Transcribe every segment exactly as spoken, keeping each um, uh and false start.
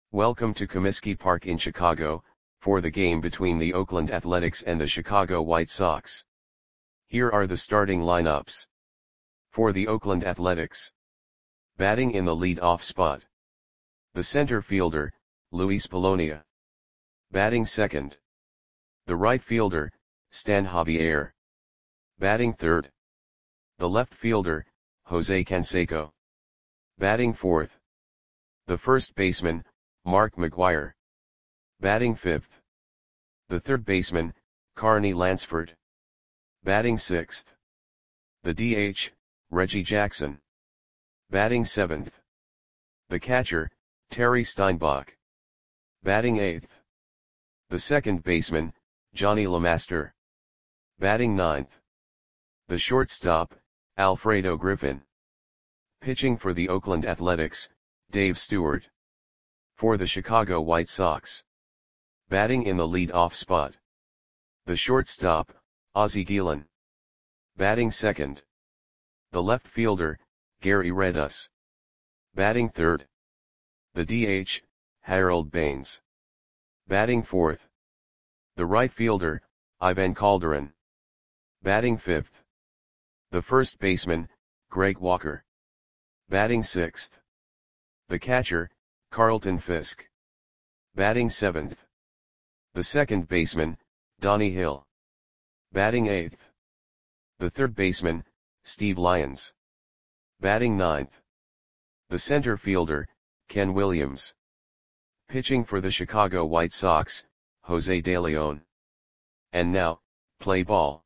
Welcome to Comiskey Park in Chicago, for the game between the Oakland Athletics and the Chicago White Sox. Here are the starting lineups. For the Oakland Athletics. Batting in the lead-off spot. The center fielder, Luis Polonia. Batting second. The right fielder, Stan Javier. Batting third. The left fielder, Jose Canseco. Batting fourth. The first baseman, Mark McGwire. Batting fifth. The third baseman, Carney Lansford. Batting sixth. The D H, Reggie Jackson. Batting seventh. The catcher, Terry Steinbach. Batting eighth. The second baseman, Johnny LeMaster. Batting ninth. The shortstop, Alfredo Griffin. Pitching for the Oakland Athletics, Dave Stewart. For the Chicago White Sox. Batting in the lead-off spot. The shortstop, Ozzie Guillen. Batting second. The left fielder, Gary Redus. Batting third. The D H, Harold Baines. Batting fourth. The right fielder, Ivan Calderon. Batting fifth. The first baseman, Greg Walker. Batting sixth. The catcher, Carlton Fisk. Batting seventh. The second baseman, Donnie Hill. Batting eighth. The third baseman, Steve Lyons. Batting ninth. The center fielder, Ken Williams. Pitching for the Chicago White Sox, Jose De Leon. And now, play ball.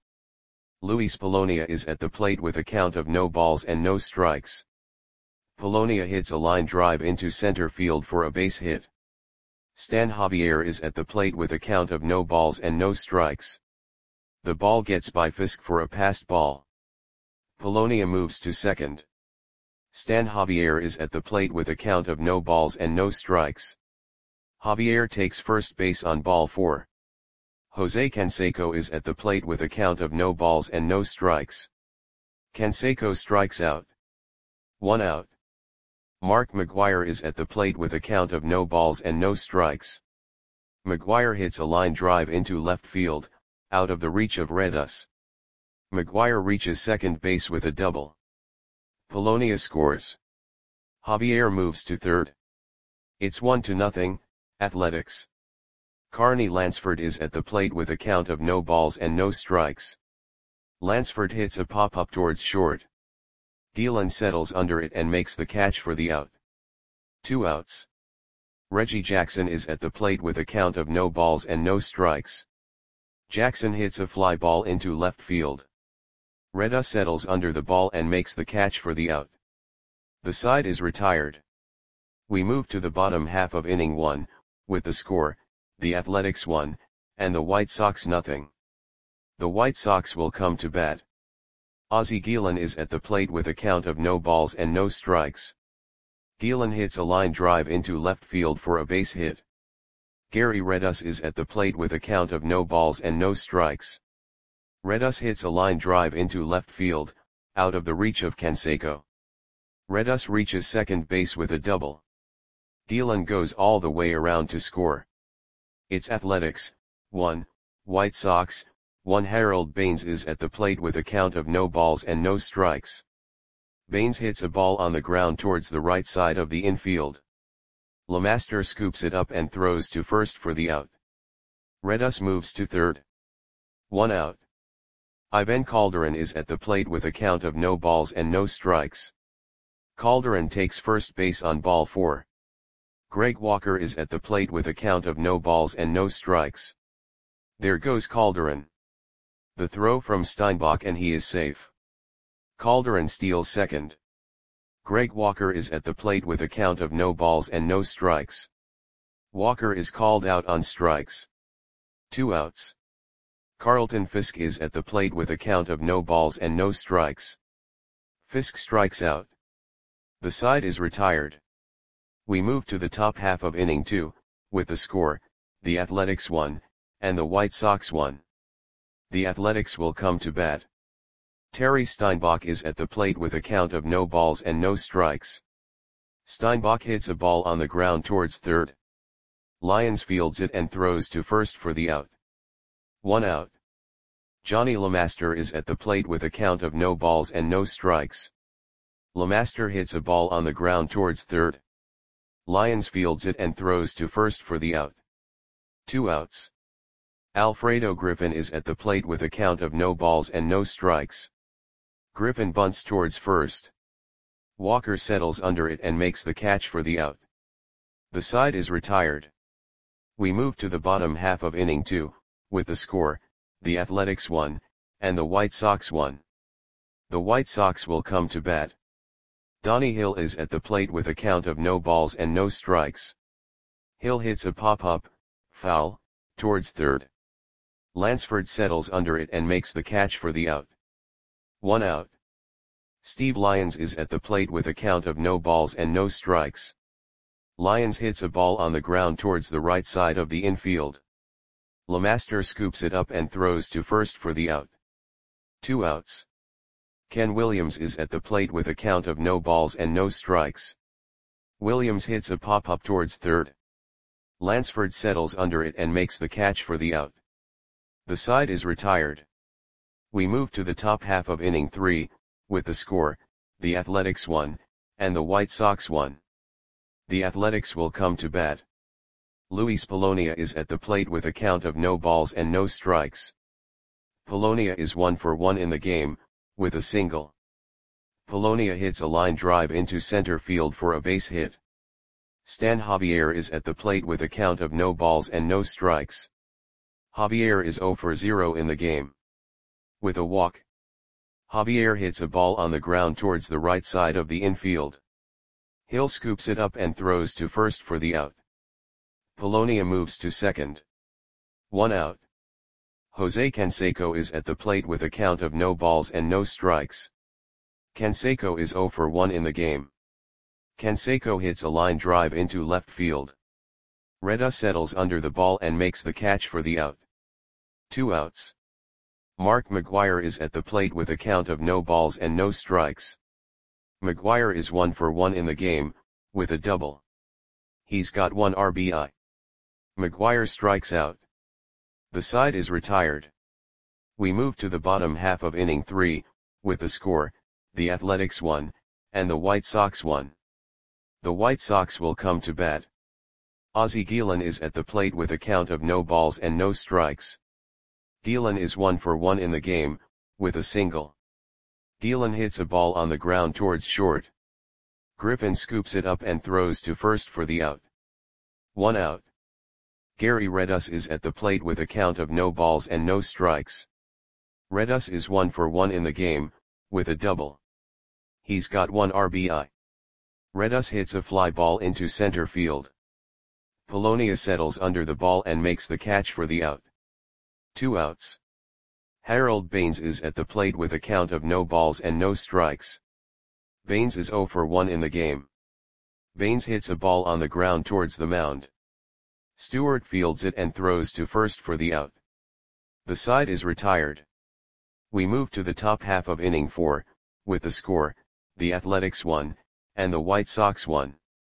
Luis Polonia is at the plate with a count of no balls and no strikes. Polonia hits a line drive into center field for a base hit. Stan Javier is at the plate with a count of no balls and no strikes. The ball gets by Fisk for a passed ball. Polonia moves to second. Stan Javier is at the plate with a count of no balls and no strikes. Javier takes first base on ball four. Jose Canseco is at the plate with a count of no balls and no strikes. Canseco strikes out. One out. Mark McGwire is at the plate with a count of no balls and no strikes. McGwire hits a line drive into left field, out of the reach of Redus. McGwire reaches second base with a double. Polonia scores. Javier moves to third. It's one to nothing, Athletics. Carney Lansford is at the plate with a count of no balls and no strikes. Lansford hits a pop-up towards short. Guillen settles under it and makes the catch for the out. Two outs. Reggie Jackson is at the plate with a count of no balls and no strikes. Jackson hits a fly ball into left field. Redus settles under the ball and makes the catch for the out. The side is retired. We move to the bottom half of inning one, with the score, the Athletics one, and the White Sox nothing. The White Sox will come to bat. Ozzie Guillen is at the plate with a count of no balls and no strikes. Guillen hits a line drive into left field for a base hit. Gary Redus is at the plate with a count of no balls and no strikes. Redus hits a line drive into left field, out of the reach of Canseco. Redus reaches second base with a double. Guillen goes all the way around to score. It's Athletics, one, White Sox, one. Harold Baines is at the plate with a count of no balls and no strikes. Baines hits a ball on the ground towards the right side of the infield. LeMaster scoops it up and throws to first for the out. Redus moves to third. One out. Ivan Calderon is at the plate with a count of no balls and no strikes. Calderon takes first base on ball four. Greg Walker is at the plate with a count of no balls and no strikes. There goes Calderon. The throw from Steinbach and he is safe. Calderon steals second. Greg Walker is at the plate with a count of no balls and no strikes. Walker is called out on strikes. Two outs. Carlton Fisk is at the plate with a count of no balls and no strikes. Fisk strikes out. The side is retired. We move to the top half of inning two, with the score, the Athletics one, and the White Sox one. The Athletics will come to bat. Terry Steinbach is at the plate with a count of no balls and no strikes. Steinbach hits a ball on the ground towards third. Lyons fields it and throws to first for the out. One out. Johnny LeMaster is at the plate with a count of no balls and no strikes. LeMaster hits a ball on the ground towards third. Lyons fields it and throws to first for the out. Two outs. Alfredo Griffin is at the plate with a count of no balls and no strikes. Griffin bunts towards first. Walker settles under it and makes the catch for the out. The side is retired. We move to the bottom half of inning two, with the score, the Athletics one, and the White Sox one. The White Sox will come to bat. Donnie Hill is at the plate with a count of no balls and no strikes. Hill hits a pop-up, foul, towards third. Lansford settles under it and makes the catch for the out. One out. Steve Lyons is at the plate with a count of no balls and no strikes. Lyons hits a ball on the ground towards the right side of the infield. LeMaster scoops it up and throws to first for the out. Two outs. Ken Williams is at the plate with a count of no balls and no strikes. Williams hits a pop-up towards third. Lansford settles under it and makes the catch for the out. The side is retired. We move to the top half of inning three, with the score, the Athletics one, and the White Sox one. The Athletics will come to bat. Luis Polonia is at the plate with a count of no balls and no strikes. Polonia is one for one in the game, with a single. Polonia hits a line drive into center field for a base hit. Stan Javier is at the plate with a count of no balls and no strikes. Javier is zero for zero in the game. With a walk, Javier hits a ball on the ground towards the right side of the infield. Hill scoops it up and throws to first for the out. Polonia moves to second. One out. Jose Canseco is at the plate with a count of no balls and no strikes. Canseco is zero for one in the game. Canseco hits a line drive into left field. Reda settles under the ball and makes the catch for the out. Two outs. Mark McGwire is at the plate with a count of no balls and no strikes. McGwire is one for one in the game, with a double. He's got one R B I. McGwire strikes out. The side is retired. We move to the bottom half of inning three, with the score, the Athletics one, and the White Sox one. The White Sox will come to bat. Ozzie Guillen is at the plate with a count of no balls and no strikes. Guillen is one for one in the game, with a single. Guillen hits a ball on the ground towards short. Griffin scoops it up and throws to first for the out. One out. Gary Redus is at the plate with a count of no balls and no strikes. Redus is one for one in the game, with a double. He's got one R B I. Redus hits a fly ball into center field. Polonia settles under the ball and makes the catch for the out. Two outs. Harold Baines is at the plate with a count of no balls and no strikes. Baines is zero for one in the game. Baines hits a ball on the ground towards the mound. Stewart fields it and throws to first for the out. The side is retired. We move to the top half of inning four, with the score, the Athletics one, and the White Sox one.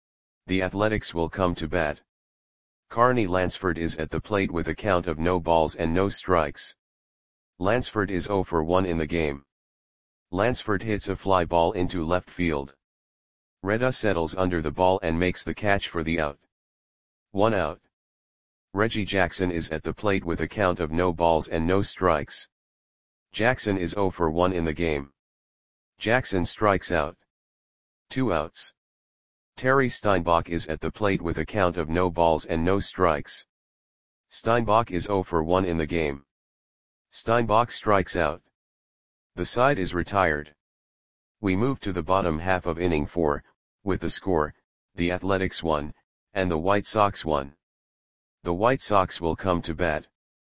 The Athletics will come to bat. Carney Lansford is at the plate with a count of no balls and no strikes. Lansford is zero for one in the game. Lansford hits a fly ball into left field. Reda settles under the ball and makes the catch for the out. One out. Reggie Jackson is at the plate with a count of no balls and no strikes. Jackson is zero for one in the game. Jackson strikes out. Two outs. Terry Steinbach is at the plate with a count of no balls and no strikes. Steinbach is zero for one in the game. Steinbach strikes out. The side is retired. We move to the bottom half of inning four, with the score, the Athletics one, and the White Sox one. The White Sox will come to bat.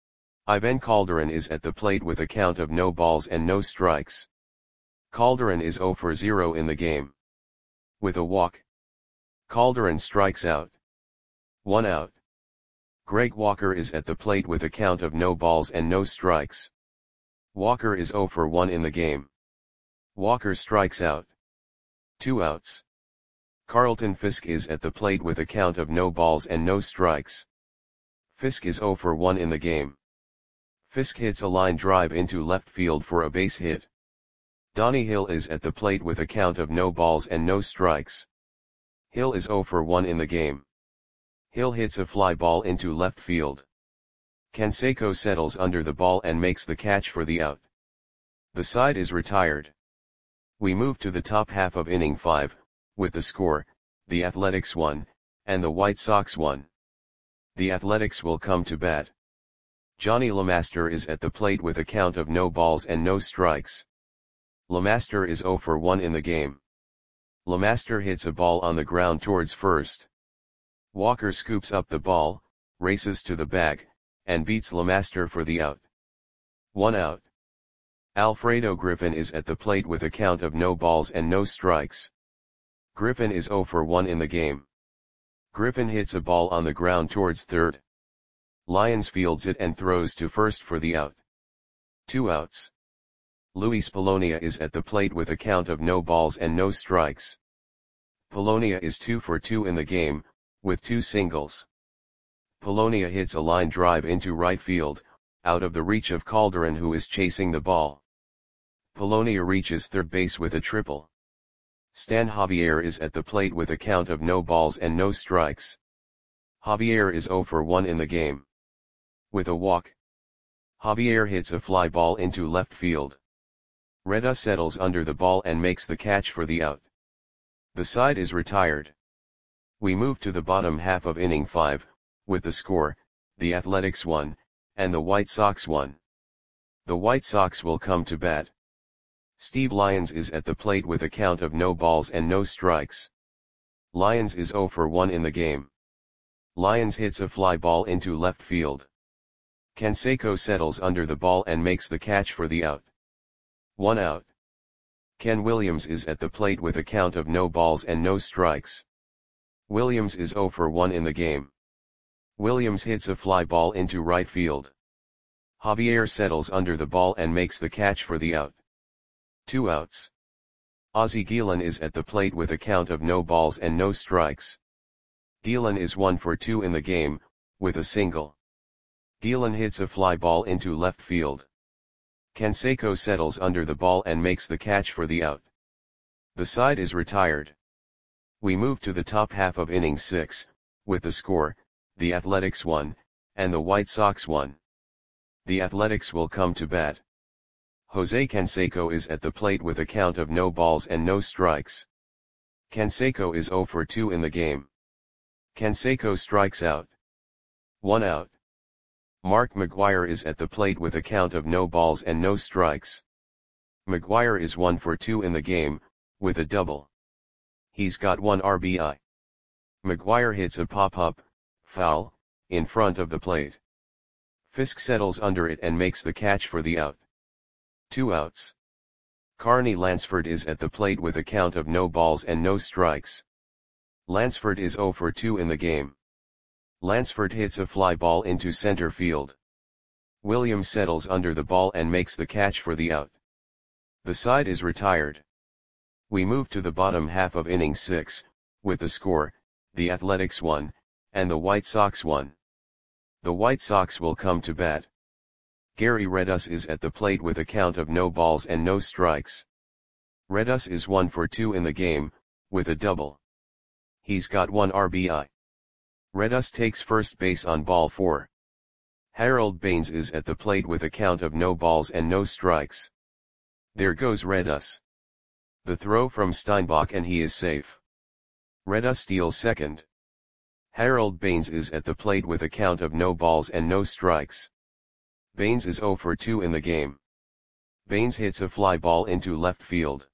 Ivan Calderon is at the plate with a count of no balls and no strikes. Calderon is zero for zero in the game. With a walk, Calderon strikes out. One out. Greg Walker is at the plate with a count of no balls and no strikes. Walker is zero for one in the game. Walker strikes out. Two outs. Carlton Fisk is at the plate with a count of no balls and no strikes. Fisk is zero for one in the game. Fisk hits a line drive into left field for a base hit. Donnie Hill is at the plate with a count of no balls and no strikes. Hill is zero for one in the game. Hill hits a fly ball into left field. Canseco settles under the ball and makes the catch for the out. The side is retired. We move to the top half of inning five, with the score, the Athletics one, and the White Sox one. The Athletics will come to bat. Johnny LeMaster is at the plate with a count of no balls and no strikes. LeMaster is zero for one in the game. LeMaster hits a ball on the ground towards first. Walker scoops up the ball, races to the bag, and beats LeMaster for the out. One out. Alfredo Griffin is at the plate with a count of no balls and no strikes. Griffin is zero for one in the game. Griffin hits a ball on the ground towards third. Lyons fields it and throws to first for the out. Two outs. Luis Polonia is at the plate with a count of no balls and no strikes. Polonia is two for two in the game, with two singles. Polonia hits a line drive into right field, out of the reach of Calderon, who is chasing the ball. Polonia reaches third base with a triple. Stan Javier is at the plate with a count of no balls and no strikes. Javier is zero for one in the game. With a walk, Javier hits a fly ball into left field. Reda settles under the ball and makes the catch for the out. The side is retired. We move to the bottom half of inning five, with the score, the Athletics one, and the White Sox one. The White Sox will come to bat. Steve Lyons is at the plate with a count of no balls and no strikes. Lyons is zero for one in the game. Lyons hits a fly ball into left field. Canseco settles under the ball and makes the catch for the out. One out. Ken Williams is at the plate with a count of no balls and no strikes. Williams is zero for one in the game. Williams hits a fly ball into right field. Javier settles under the ball and makes the catch for the out. Two outs. Ozzie Guillen is at the plate with a count of no balls and no strikes. Guillen is one for two in the game, with a single. Guillen hits a fly ball into left field. Canseco settles under the ball and makes the catch for the out. The side is retired. We move to the top half of inning six, with the score, the Athletics one, and the White Sox one. The Athletics will come to bat. Jose Canseco is at the plate with a count of no balls and no strikes. Canseco is zero for two in the game. Canseco strikes out. One out. Mark McGwire is at the plate with a count of no balls and no strikes. McGwire is one for two in the game, with a double. He's got one R B I. McGwire hits a pop-up, foul, in front of the plate. Fisk settles under it and makes the catch for the out. Two outs. Carney Lansford is at the plate with a count of no balls and no strikes. Lansford is zero for two in the game. Lansford hits a fly ball into center field. Williams settles under the ball and makes the catch for the out. The side is retired. We move to the bottom half of inning six, with the score, the Athletics one, and the White Sox one. The White Sox will come to bat. Gary Redus is at the plate with a count of no balls and no strikes. Redus is one for two in the game, with a double. He's got one R B I. Redus takes first base on ball four. Harold Baines is at the plate with a count of no balls and no strikes. There goes Redus. The throw from Steinbach and he is safe. Redus steals second. Harold Baines is at the plate with a count of no balls and no strikes. Baines is zero for two in the game. Baines hits a fly ball into left field.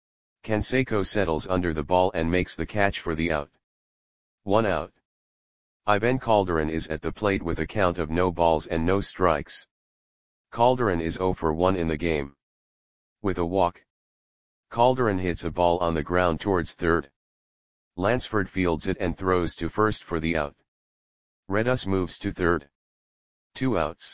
Canseco settles under the ball and makes the catch for the out. One out. Ivan Calderon is at the plate with a count of no balls and no strikes. Calderon is zero for one in the game. With a walk, Calderon hits a ball on the ground towards third. Lansford fields it and throws to first for the out. Redus moves to third. Two outs.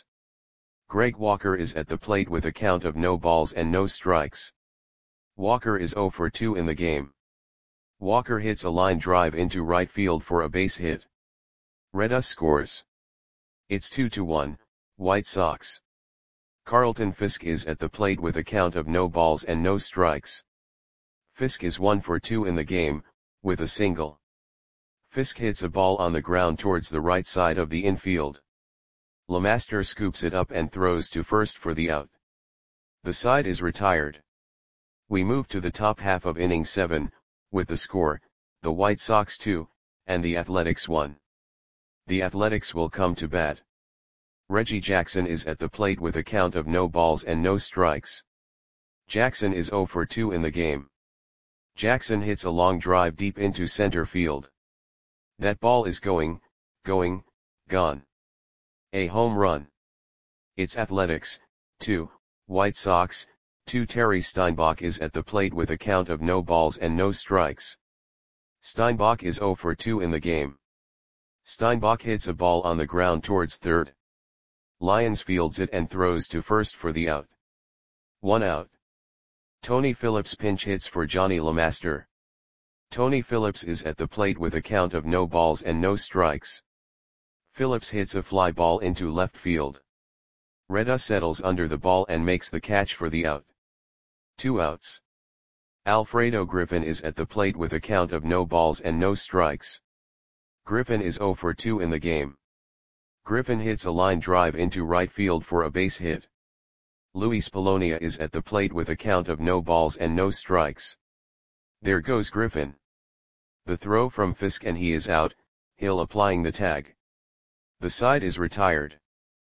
Greg Walker is at the plate with a count of no balls and no strikes. Walker is zero for two in the game. Walker hits a line drive into right field for a base hit. Redus scores. It's two to one, White Sox. Carlton Fisk is at the plate with a count of no balls and no strikes. Fisk is one for two in the game, with a single. Fisk hits a ball on the ground towards the right side of the infield. Lemaster scoops it up and throws to first for the out. The side is retired. We move to the top half of inning seven, with the score, the White Sox two, and the Athletics one. The Athletics will come to bat. Reggie Jackson is at the plate with a count of no balls and no strikes. Jackson is zero for two in the game. Jackson hits a long drive deep into center field. That ball is going, going, gone. A home run. It's Athletics, two, White Sox, two. Terry Steinbach is at the plate with a count of no balls and no strikes. Steinbach is zero for two in the game. Steinbach hits a ball on the ground towards third. Lyons fields it and throws to first for the out. One out. Tony Phillips pinch hits for Johnny Lemaster. Tony Phillips is at the plate with a count of no balls and no strikes. Phillips hits a fly ball into left field. Redus settles under the ball and makes the catch for the out. Two outs. Alfredo Griffin is at the plate with a count of no balls and no strikes. Griffin is zero for two in the game. Griffin hits a line drive into right field for a base hit. Luis Polonia is at the plate with a count of no balls and no strikes. There goes Griffin. The throw from Fisk and he is out, Hill applying the tag. The side is retired.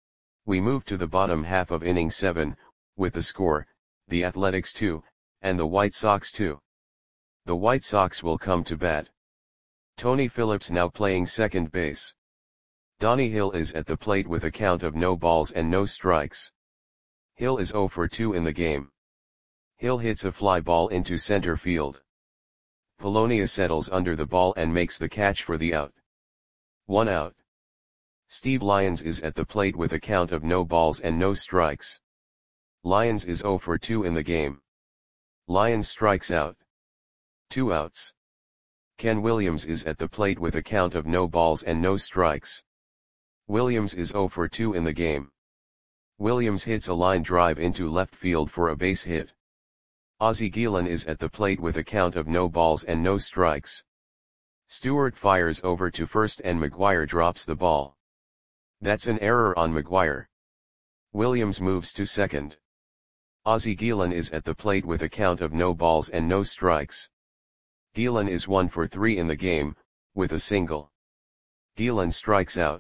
We move to the bottom half of inning seven, with the score, the Athletics two, and the White Sox two. The White Sox will come to bat. Tony Phillips now playing second base. Donnie Hill is at the plate with a count of no balls and no strikes. Hill is zero for two in the game. Hill hits a fly ball into center field. Polonia settles under the ball and makes the catch for the out. One out. Steve Lyons is at the plate with a count of no balls and no strikes. Lyons is zero for two in the game. Lyons strikes out. Two outs. Ken Williams is at the plate with a count of no balls and no strikes. Williams is zero for two in the game. Williams hits a line drive into left field for a base hit. Ozzie Guillen is at the plate with a count of no balls and no strikes. Stewart fires over to first and McGuire drops the ball. That's an error on McGuire. Williams moves to second. Ozzie Guillen is at the plate with a count of no balls and no strikes. Guillen is one for three in the game, with a single. Guillen strikes out.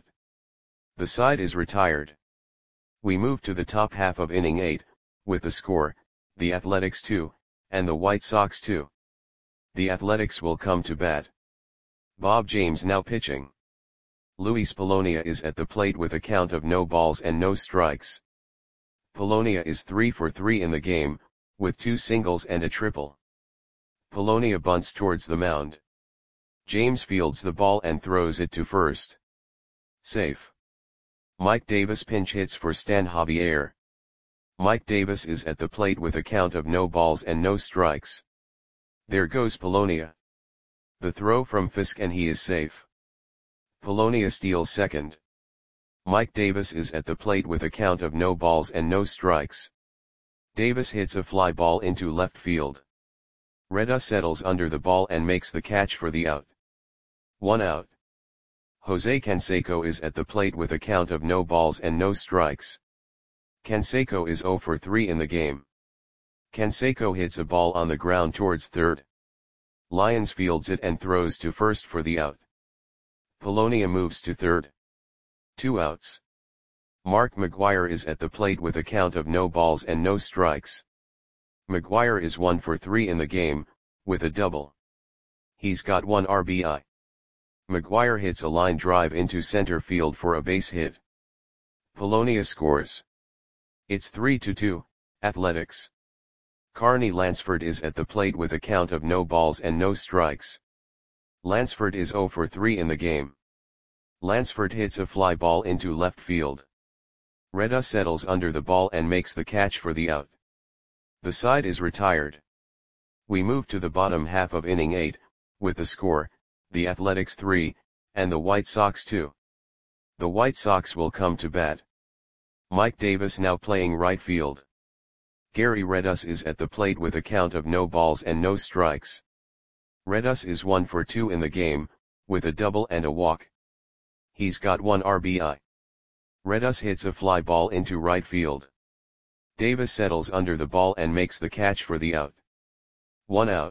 The side is retired. We move to the top half of inning eight, with the score, the Athletics two, and the White Sox two. The Athletics will come to bat. Bob James now pitching. Luis Polonia is at the plate with a count of no balls and no strikes. Polonia is three for three in the game, with two singles and a triple. Polonia bunts towards the mound. James fields the ball and throws it to first. Safe. Mike Davis pinch hits for Stan Javier. Mike Davis is at the plate with a count of no balls and no strikes. There goes Polonia. The throw from Fisk and he is safe. Polonia steals second. Mike Davis is at the plate with a count of no balls and no strikes. Davis hits a fly ball into left field. Redus settles under the ball and makes the catch for the out. One out. Jose Canseco is at the plate with a count of no balls and no strikes. Canseco is zero for three in the game. Canseco hits a ball on the ground towards third. Lyons fields it and throws to first for the out. Polonia moves to third. Two outs. Mark McGuire is at the plate with a count of no balls and no strikes. McGuire is one for three in the game, with a double. He's got one R B I. McGuire hits a line drive into center field for a base hit. Polonia scores. It's three to two, Athletics. Carney Lansford is at the plate with a count of no balls and no strikes. Lansford is zero for three in the game. Lansford hits a fly ball into left field. Redus settles under the ball and makes the catch for the out. The side is retired. We move to the bottom half of inning eight, with the score, the Athletics three, and the White Sox two. The White Sox will come to bat. Mike Davis now playing right field. Gary Redus is at the plate with a count of no balls and no strikes. Redus is one for two in the game, with a double and a walk. He's got one R B I. Redus hits a fly ball into right field. Davis settles under the ball and makes the catch for the out. One out.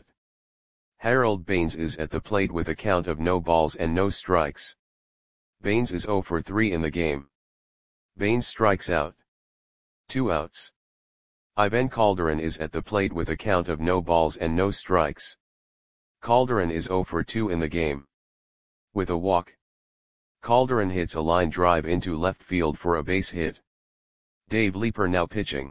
Harold Baines is at the plate with a count of no balls and no strikes. Baines is zero for three in the game. Baines strikes out. Two outs. Ivan Calderon is at the plate with a count of no balls and no strikes. Calderon is zero for two in the game. With a walk. Calderon hits a line drive into left field for a base hit. Dave Leeper now pitching.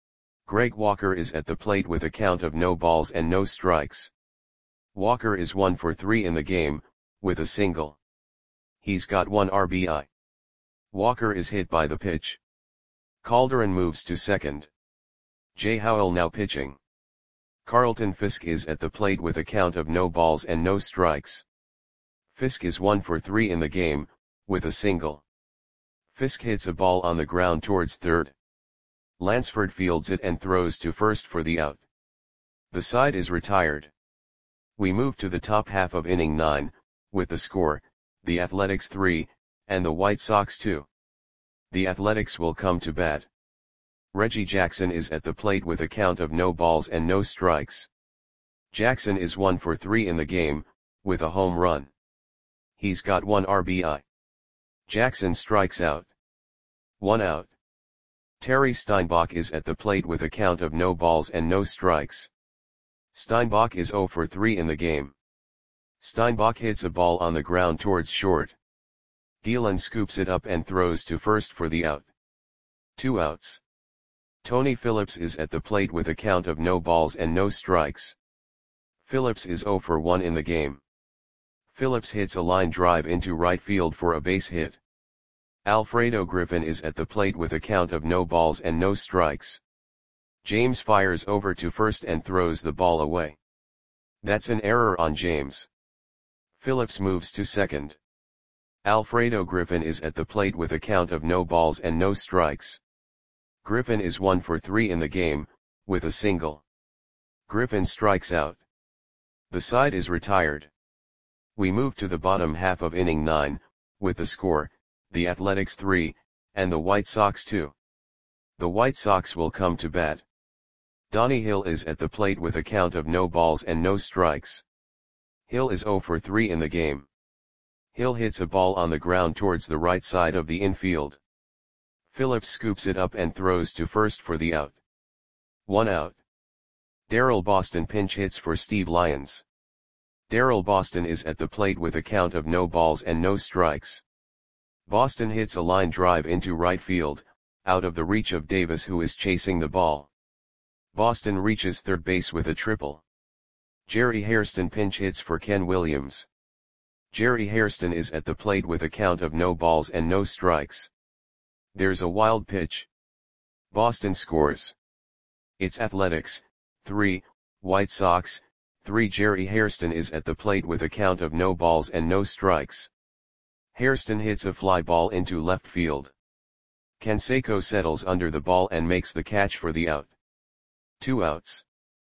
Greg Walker is at the plate with a count of no balls and no strikes. Walker is one for three in the game, with a single. He's got one R B I. Walker is hit by the pitch. Calderon moves to second. Jay Howell now pitching. Carlton Fisk is at the plate with a count of no balls and no strikes. Fisk is one for three in the game, with a single. Fisk hits a ball on the ground towards third. Lansford fields it and throws to first for the out. The side is retired. We move to the top half of inning nine, with the score, the Athletics three, and the White Sox two. The Athletics will come to bat. Reggie Jackson is at the plate with a count of no balls and no strikes. Jackson is one for three in the game, with a home run. He's got one R B I. Jackson strikes out. One out. Terry Steinbach is at the plate with a count of no balls and no strikes. Steinbach is zero for three in the game. Steinbach hits a ball on the ground towards short. Gielan scoops it up and throws to first for the out. Two outs. Tony Phillips is at the plate with a count of no balls and no strikes. Phillips is zero for one in the game. Phillips hits a line drive into right field for a base hit. Alfredo Griffin is at the plate with a count of no balls and no strikes. James fires over to first and throws the ball away. That's an error on James. Phillips moves to second. Alfredo Griffin is at the plate with a count of no balls and no strikes. Griffin is one for three in the game, with a single. Griffin strikes out. The side is retired. We move to the bottom half of inning nine, with the score, the Athletics three, and the White Sox two. The White Sox will come to bat. Donnie Hill is at the plate with a count of no balls and no strikes. Hill is zero for three in the game. Hill hits a ball on the ground towards the right side of the infield. Phillips scoops it up and throws to first for the out. One out. Darrell Boston pinch hits for Steve Lyons. Darrell Boston is at the plate with a count of no balls and no strikes. Boston hits a line drive into right field, out of the reach of Davis who is chasing the ball. Boston reaches third base with a triple. Jerry Hairston pinch hits for Ken Williams. Jerry Hairston is at the plate with a count of no balls and no strikes. There's a wild pitch. Boston scores. It's Athletics, three, White Sox, three. Jerry Hairston is at the plate with a count of no balls and no strikes. Hairston hits a fly ball into left field. Canseco settles under the ball and makes the catch for the out. Two outs.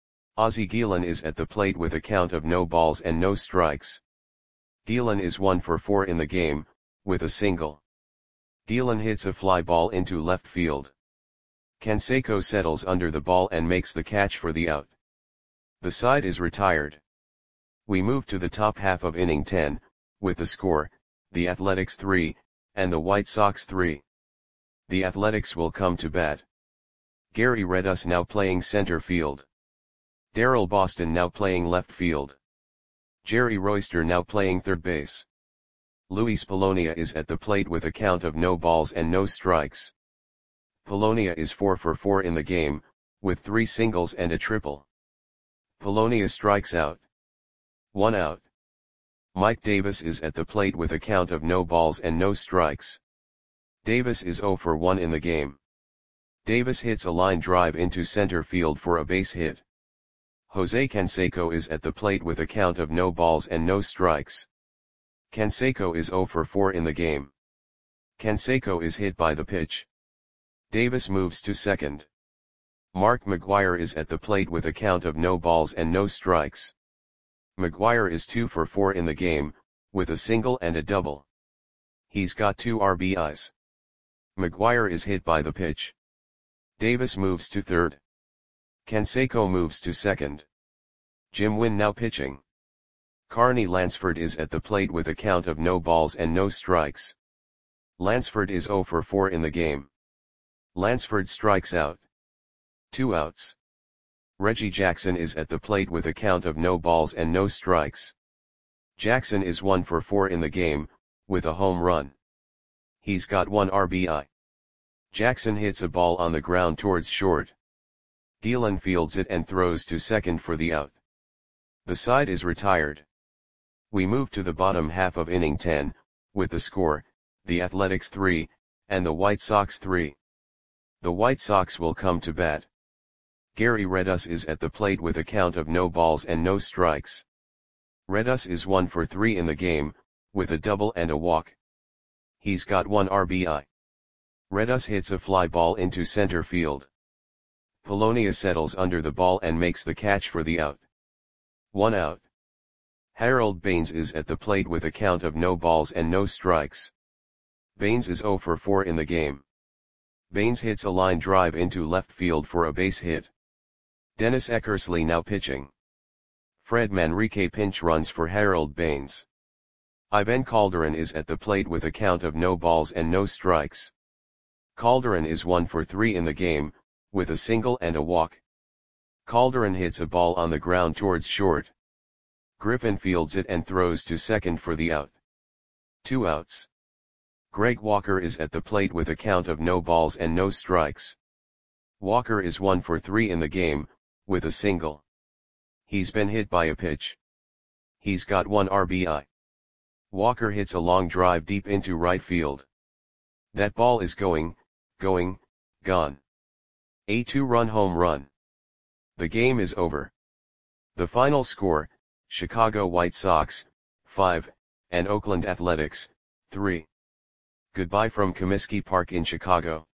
Ozzie Gielan is at the plate with a count of no balls and no strikes. Gielan is one for four in the game, with a single. Gielan hits a fly ball into left field. Canseco settles under the ball and makes the catch for the out. The side is retired. We move to the top half of inning ten, with the score, the Athletics three, and the White Sox three. The Athletics will come to bat. Gary Redus now playing center field. Darrell Boston now playing left field. Jerry Royster now playing third base. Luis Polonia is at the plate with a count of no balls and no strikes. Polonia is four for four in the game, with three singles and a triple. Polonia strikes out. One out. Mike Davis is at the plate with a count of no balls and no strikes. Davis is zero for one in the game. Davis hits a line drive into center field for a base hit. Jose Canseco is at the plate with a count of no balls and no strikes. Canseco is zero for four in the game. Canseco is hit by the pitch. Davis moves to second. Mark McGwire is at the plate with a count of no balls and no strikes. McGwire is two for four in the game, with a single and a double. He's got two R B Is. McGwire is hit by the pitch. Davis moves to third. Canseco moves to second. Jim Wynn now pitching. Carney Lansford is at the plate with a count of no balls and no strikes. Lansford is zero for four in the game. Lansford strikes out. Two outs. Reggie Jackson is at the plate with a count of no balls and no strikes. Jackson is one for four in the game, with a home run. He's got one R B I. Jackson hits a ball on the ground towards short. Dillon fields it and throws to second for the out. The side is retired. We move to the bottom half of inning ten, with the score, the Athletics three, and the White Sox three. The White Sox will come to bat. Gary Redus is at the plate with a count of no balls and no strikes. Redus is one for three in the game, with a double and a walk. He's got one R B I. Redus hits a fly ball into center field. Polonia settles under the ball and makes the catch for the out. One out. Harold Baines is at the plate with a count of no balls and no strikes. Baines is zero for four in the game. Baines hits a line drive into left field for a base hit. Dennis Eckersley now pitching. Fred Manrique pinch runs for Harold Baines. Ivan Calderon is at the plate with a count of no balls and no strikes. Calderon is one for three in the game, with a single and a walk. Calderon hits a ball on the ground towards short. Griffin fields it and throws to second for the out. Two outs. Greg Walker is at the plate with a count of no balls and no strikes. Walker is one for three in the game, with a single. He's been hit by a pitch. He's got one R B I. Walker hits a long drive deep into right field. That ball is going, going, gone. A two-run home run. The game is over. The final score, Chicago White Sox, five, and Oakland Athletics, three. Goodbye from Comiskey Park in Chicago.